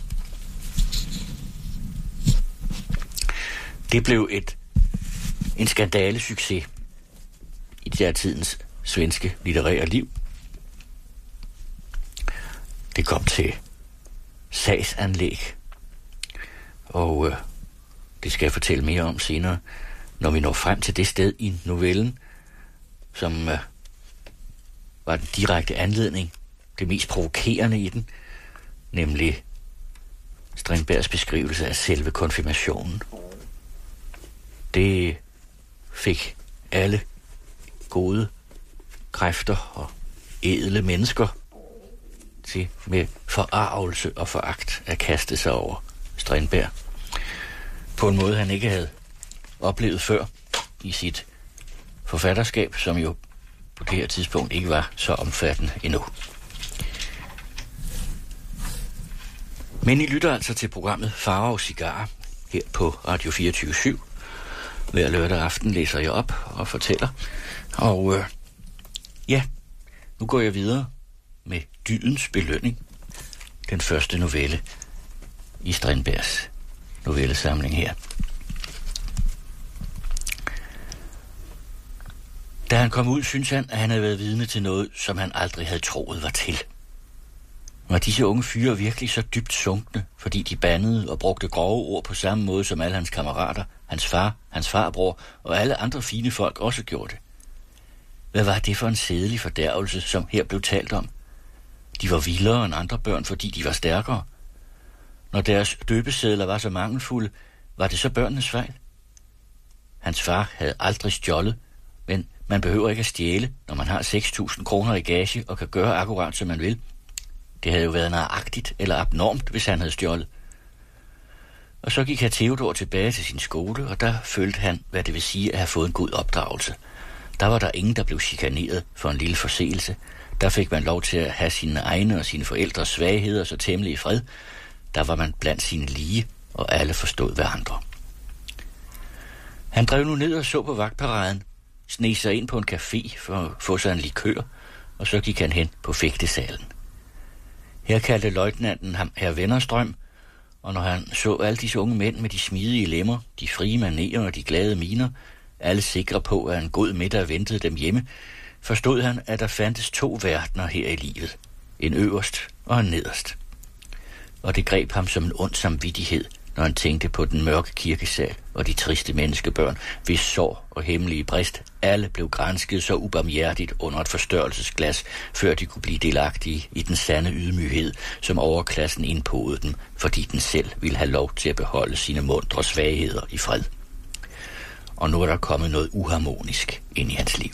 Det blev en skandalesucces i der tidens svenske litterære liv. Det kom til sagsanlæg, og det skal jeg fortælle mere om senere, når vi når frem til det sted i novellen, som var den direkte anledning, det mest provokerende i den, nemlig Strindbergs beskrivelse af selve konfirmationen. Det fik alle gode kræfter og ædle mennesker til med forargelse og foragt at kaste sig over Strindberg på en måde, han ikke havde oplevet før i sit forfatterskab, som jo på det her tidspunkt ikke var så omfattende endnu. Men I lytter altså til programmet Farver og Cigarer her på Radio 24/7. Hver lørdag aften læser jeg op og fortæller. Og nu går jeg videre med Dydens belønning, den første novelle i Strindbergs novellesamling her. Da han kom ud, synes han, at han havde været vidne til noget, som han aldrig havde troet var til. Var disse unge fyre virkelig så dybt sunkne, fordi de bandede og brugte grove ord på samme måde som alle hans kammerater, hans far, hans farbror og alle andre fine folk også gjorde det? Hvad var det for en sædelig fordærvelse, som her blev talt om? De var vildere end andre børn, fordi de var stærkere. Når deres døbesedler var så mangelfulde, var det så børnenes fejl? Hans far havde aldrig stjålet, men man behøver ikke at stjæle, når man har 6.000 kroner i gage og kan gøre akkurat, som man vil. Det havde jo været nøjagtigt eller abnormt, hvis han havde stjålet. Og så gik herr Theodor tilbage til sin skole, og der følte han, hvad det vil sige at have fået en god opdragelse. Der var der ingen, der blev chikaneret for en lille forseelse. Der fik man lov til at have sine egne og sine forældres svagheder så temmelig i fred. Der var man blandt sine lige, og alle forstod hverandre. Han drev nu ned og så på vagtparaden, sneg sig ind på en café for at få sig en likør, og så gik han hen på fægtesalen. Her kaldte løjtnanten ham herr Wennerstrøm, og når han så alle disse unge mænd med de smidige lemmer, de frie manerer og de glade miner, alle sikre på, at en god middag ventede dem hjemme, forstod han, at der fandtes 2 verdener her i livet. En øverst og en nederst. Og det greb ham som en ond samvittighed, når han tænkte på den mørke kirkesal og de triste menneskebørn, hvis sår og hemmelige brist alle blev gransket så ubarmhjertigt under et forstørrelsesglas, før de kunne blive delagtige i den sande ydmyghed, som overklassen indpodede dem, fordi den selv ville have lov til at beholde sine mundre svagheder i fred. Og nu er der kommet noget uharmonisk ind i hans liv.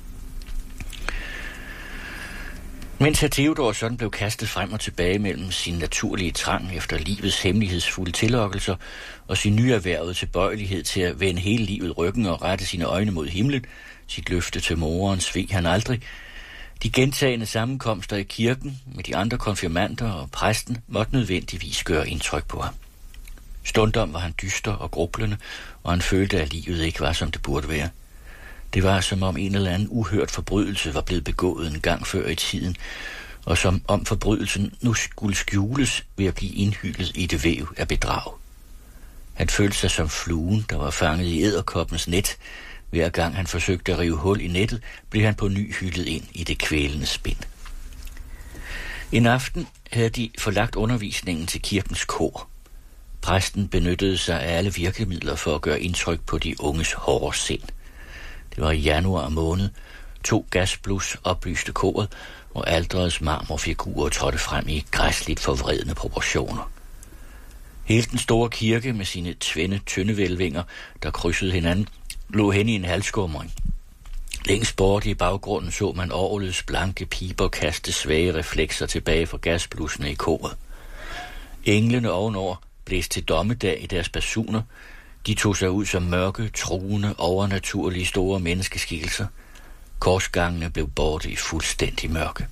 Mens herr Theodor sådan blev kastet frem og tilbage mellem sin naturlige trang efter livets hemmelighedsfulde tillokkelser og sin nyerhvervede tilbøjelighed til at vende hele livet ryggen og rette sine øjne mod himlen, sit løfte til moren sveg han aldrig. De gentagende sammenkomster i kirken med de andre konfirmander og præsten måtte nødvendigvis gøre indtryk på ham. Stundom var han dyster og grublende, og han følte, at livet ikke var, som det burde være. Det var, som om en eller anden uhørt forbrydelse var blevet begået en gang før i tiden, og som om forbrydelsen nu skulle skjules ved at blive indhyllet i det væv af bedrag. Han følte sig som fluen, der var fanget i edderkoppens net. Hver gang han forsøgte at rive hul i nettet, blev han på ny hyldet ind i det kvælende spind. En aften havde de forlagt undervisningen til kirkens kor. Præsten benyttede sig af alle virkemidler for at gøre indtryk på de unges hårde sind. Det var i januar måned. 2 gasblus oplyste koret, og alterets marmorfigurer trådte frem i græsligt forvredne proportioner. Hele den store kirke med sine tvende tyndevælvinger, der krydsede hinanden, lå hen i en halvskumring. Længst borte i baggrunden så man orgelets blanke piber kaste svage reflekser tilbage fra gasblussene i koret. Englene ovenover blæste til dommedag i deres basuner. De tog sig ud som mørke, truende, overnaturlige store menneskeskikkelser. Korsgangene blev borte i fuldstændig mørke.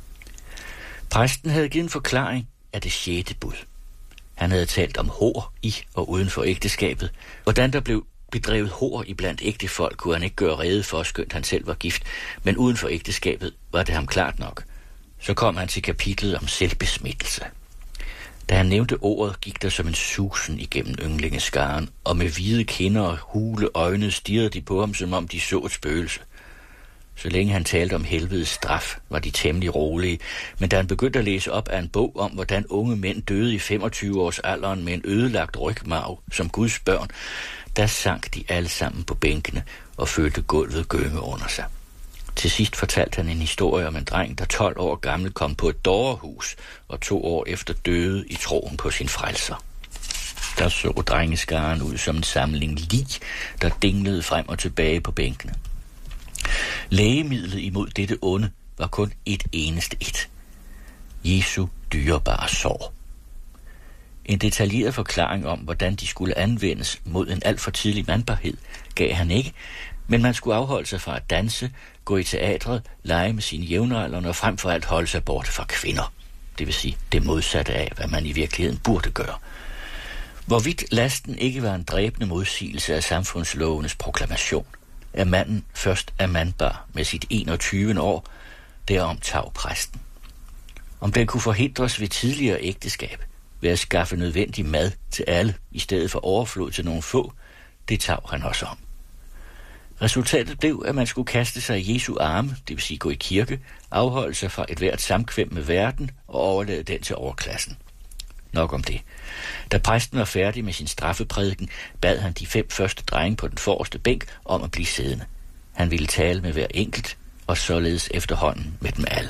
Præsten havde givet en forklaring af det 6. bud. Han havde talt om hor i og uden for ægteskabet. Hvordan der blev bedrevet hor iblandt ægtefolk, kunne han ikke gøre rede for, skønt han selv var gift, men uden for ægteskabet var det ham klart nok. Så kom han til kapitlet om selvbesmittelse. Da han nævnte ordet, gik der som en susen igennem yndlingeskaren, og med hvide kinder og hule øjne stirrede de på ham, som om de så et spøgelse. Så længe han talte om helvedes straf, var de temmelig rolige, men da han begyndte at læse op af en bog om, hvordan unge mænd døde i 25-årsalderen med en ødelagt rygmarv som Guds børn, der sank de alle sammen på bænkene og følte gulvet gynge under sig. Til sidst fortalte han en historie om en dreng, der 12 år gammel kom på et dårerhus og 2 år efter døde i troen på sin frelser. Der så drengeskaren ud som en samling lig, der dinglede frem og tilbage på bænkene. Lægemidlet imod dette onde var kun et eneste et. Jesu dyrebare sår. En detaljeret forklaring om, hvordan de skulle anvendes mod en alt for tidlig mandbarhed, gav han ikke, men man skulle afholde sig fra at danse, gå i teatret, lege med sine jævnaldrende og frem for alt holde sig borte fra kvinder. Det vil sige det modsatte af, hvad man i virkeligheden burde gøre. Hvorvidt lasten ikke var en dræbende modsigelse af samfundslovenes proklamation, at manden først er mandbar med sit 21. år, derom tav præsten. Om den kunne forhindres ved tidligere ægteskab, ved at skaffe nødvendig mad til alle, i stedet for overflod til nogle få, det tav han også om. Resultatet blev, at man skulle kaste sig i Jesu arme, det vil sige gå i kirke, afholde sig fra et hvert samkvem med verden og overlade den til overklassen. Nok om det. Da præsten var færdig med sin straffeprædiken, bad han de 5 første drenge på den forreste bænk om at blive siddende. Han ville tale med hver enkelt, og således efterhånden med dem alle.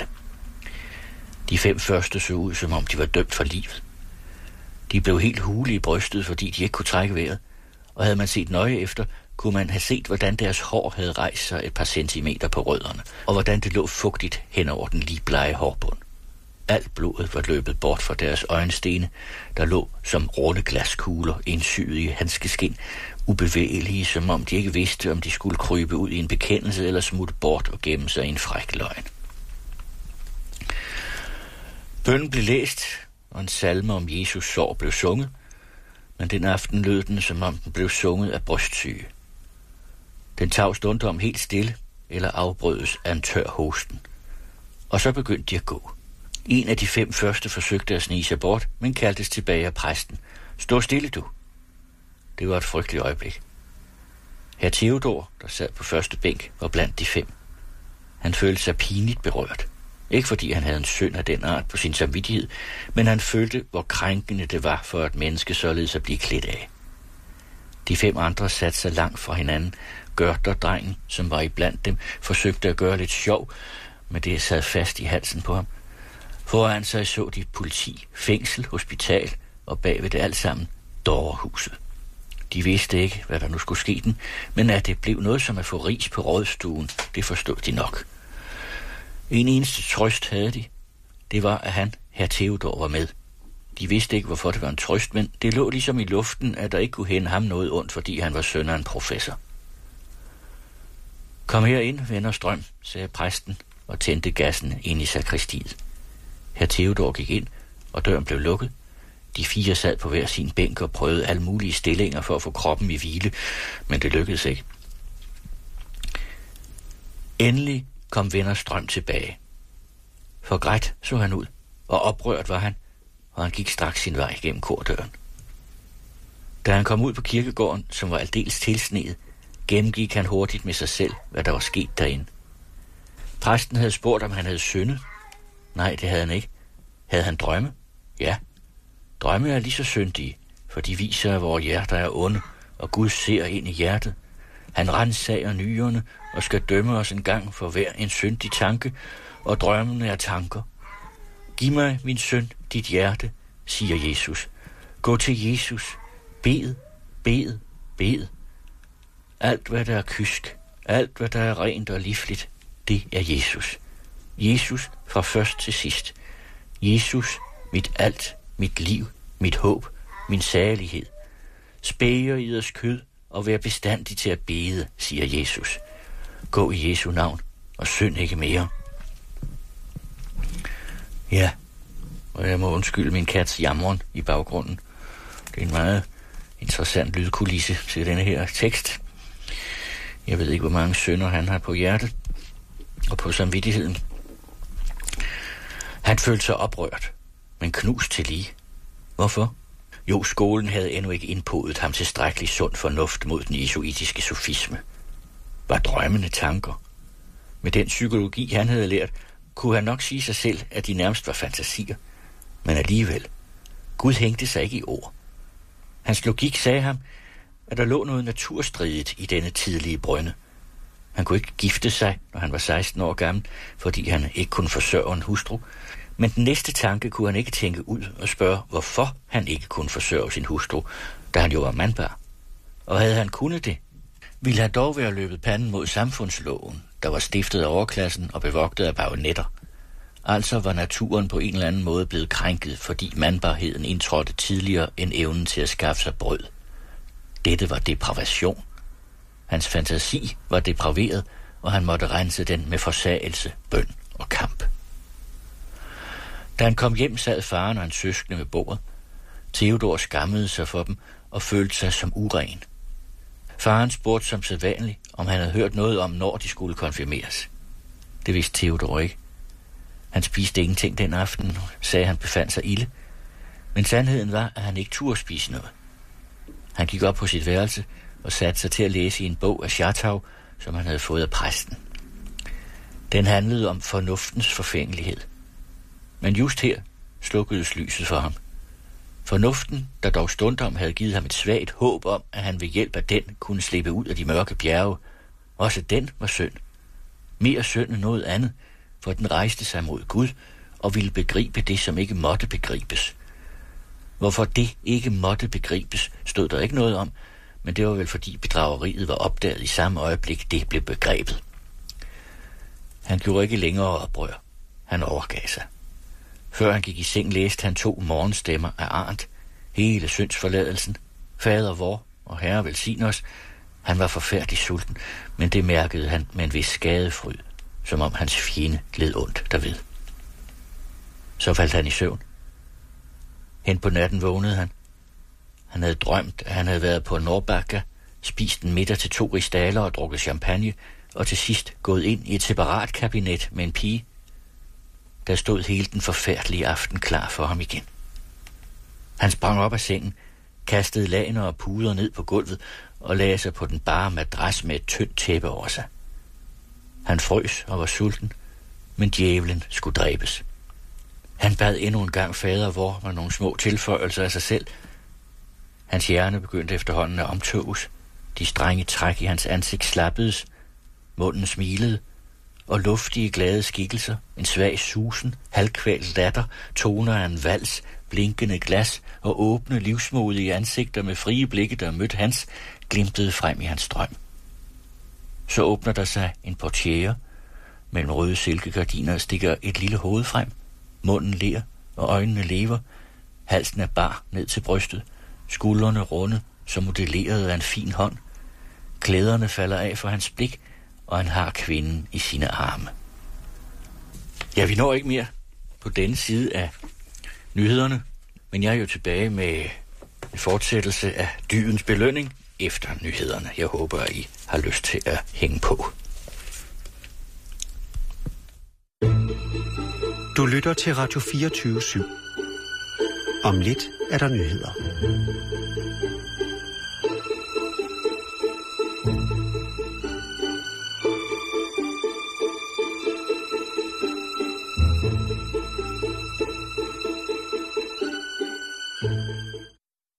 De 5 første så ud, som om de var dømt for livet. De blev helt hule i brystet, fordi de ikke kunne trække vejret, og havde man set nøje efter, kunne man have set, hvordan deres hår havde rejst sig et par centimeter på rødderne, og hvordan det lå fugtigt hen over den lige blege hårbund. Alt blodet var løbet bort fra deres øjenstene, der lå som runde glaskugler indsyede i handskeskin, ubevægelige, som om de ikke vidste, om de skulle krybe ud i en bekendelse eller smutte bort og gemme sig i en fræk løgn. Bønnen blev læst, og en salme om Jesus sår blev sunget, men den aften lød den, som om den blev sunget af brystsyge. Den tav stundom helt stille, eller afbrødes af en tør hosten. Og så begyndte de at gå. En af de 5 første forsøgte at snige sig bort, men kaldtes tilbage af præsten. Stå stille, du. Det var et frygteligt øjeblik. Herr Theodor, der sad på første bænk, var blandt de 5. Han følte sig pinligt berørt. Ikke fordi han havde en synd af den art på sin samvittighed, men han følte, hvor krænkende det var for et menneske således at blive klædt af. De 5 andre satte sig langt fra hinanden. Gørterdrengen, som var iblandt dem, forsøgte at gøre lidt sjov, men det sad fast i halsen på ham. Foran sig så de politi, fængsel, hospital og bagved det alt sammen dårerhuset. De vidste ikke, hvad der nu skulle ske den, men at det blev noget som at få ris på rådstuen, det forstod de nok. En eneste trøst havde de. Det var, at han, herr Theodor, var med. De vidste ikke, hvorfor det var en trøst, men det lå ligesom i luften, at der ikke kunne hænde ham noget ondt, fordi han var søn af en professor. Kom her ind, venner Strøm, sagde præsten og tændte gassen ind i sakristiet. Herr Theodor gik ind, og døren blev lukket. De 4 sad på hver sin bænk og prøvede alle mulige stillinger for at få kroppen i hvile, men det lykkedes ikke. Endelig kom venner Strøm tilbage. Forgrædt så han ud, og oprørt var han, og han gik straks sin vej gennem kordøren. Da han kom ud på kirkegården, som var aldeles tilsneet, gennemgik han hurtigt med sig selv, hvad der var sket derinde. Præsten havde spurgt, om han havde syndet. Nej, det havde han ikke, Havde han drømme? Ja. Drømme er lige så syndige, for de viser, at vores hjerter er onde, og Gud ser ind i hjertet. Han rensager nyrerne og skal dømme os en gang for hver en syndig tanke, og drømmene er tanker. Giv mig, min søn, dit hjerte, siger Jesus. Gå til Jesus. Bed, bed, bed. Alt, hvad der er kysk, alt, hvad der er rent og livligt, det er Jesus. Jesus fra først til sidst. Jesus, mit alt, mit liv, mit håb, min salighed. Spæger i deres kød og vær bestandig til at bede, siger Jesus. Gå i Jesu navn og synd ikke mere. Ja, og jeg må undskylde min kats jammeren i baggrunden. Det er en meget interessant lydkulisse til denne her tekst. Jeg ved ikke, hvor mange synder han har på hjertet og på samvittigheden. Han følte sig oprørt, men knust til lige. Hvorfor? Jo, skolen havde endnu ikke indpodet ham tilstrækkelig sund fornuft mod den jesuitiske sofisme. Var drømmende tanker. Med den psykologi, han havde lært, kunne han nok sige sig selv, at de nærmest var fantasier. Men alligevel, Gud hængte sig ikke i ord. Hans logik sagde ham, at der lå noget naturstridigt i denne tidlige brønde. Han kunne ikke gifte sig, når han var 16 år gammel, fordi han ikke kunne forsørge en hustru. Men den næste tanke kunne han ikke tænke ud og spørge, hvorfor han ikke kunne forsørge sin hustru, da han jo var mandbar. Og havde han kunnet det, ville han dog være løbet panden mod samfundsloven, der var stiftet af overklassen og bevogtet af bajonetter. Altså var naturen på en eller anden måde blevet krænket, fordi mandbarheden indtrådte tidligere end evnen til at skaffe sig brød. Dette var depravation. Hans fantasi var depraveret, og han måtte rense den med forsagelse, bøn og kamp. Da han kom hjem, sad faren og hans søskende ved bordet. Theodor skammede sig for dem og følte sig som uren. Faren spurgte som sædvanligt, om han havde hørt noget om, når de skulle konfirmeres. Det vidste Theodor ikke. Han spiste ingenting den aften, sagde han befandt sig ilde. Men sandheden var, at han ikke turde spise noget. Han gik op på sit værelse og satte sig til at læse i en bog af Schartau, som han havde fået af præsten. Den handlede om fornuftens forfængelighed. Men just her slukkedes lyset for ham. Fornuften, der dog stundom havde givet ham et svagt håb om, at han ved hjælp af den kunne slippe ud af de mørke bjerge, også den var synd. Mere synd end noget andet, for den rejste sig mod Gud og ville begribe det, som ikke måtte begribes. Hvorfor det ikke måtte begribes, stod der ikke noget om, men det var vel fordi bedrageriet var opdaget i samme øjeblik, det blev begrebet. Han gjorde ikke længere oprør. Han overgav sig. Før han gik i seng, læste han 2 morgenstemmer af Arndt, hele syndsforladelsen, Fader vor og Herre velsign os. Han var forfærdelig sulten, men det mærkede han med en vis skadefryd, som om hans fjende led ondt derved. Så faldt han i søvn. Hen på natten vågnede han. Han havde drømt, at han havde været på Nordbacka, spist en middag til 2 rigsdaler og drukket champagne, og til sidst gået ind i et separat kabinet med en pige. Der stod hele den forfærdelige aften klar for ham igen. Han sprang op af sengen, kastede lagener og puder ned på gulvet og lagde sig på den bare madras med et tyndt tæppe over sig. Han frøs og var sulten, men djævlen skulle dræbes. Han bad endnu en gang Fader vor med nogle små tilføjelser af sig selv. Hans hjerne begyndte efterhånden at omtåges. De strenge træk i hans ansigt slappedes, munden smilede, og luftige glade skikkelser, en svag susen, halvkvælt latter, toner af en vals, blinkende glas og åbne livsmodige ansigter med frie blikke, der mødte hans, glimtede frem i hans drøm. Så åbner der sig en portiere. Mellem røde silkegardiner stikker et lille hoved frem. Munden ler, og øjnene lever. Halsen er bar ned til brystet. Skuldrene runde, som modelleret af en fin hånd. Klæderne falder af for hans blik, og han har kvinden i sine arme. Ja, vi når ikke mere på denne side af nyhederne, men jeg er jo tilbage med en fortsættelse af dydens belønning efter nyhederne. Jeg håber, at I har lyst til at hænge på. Du lytter til Radio 24/7. Om lidt er der nyheder.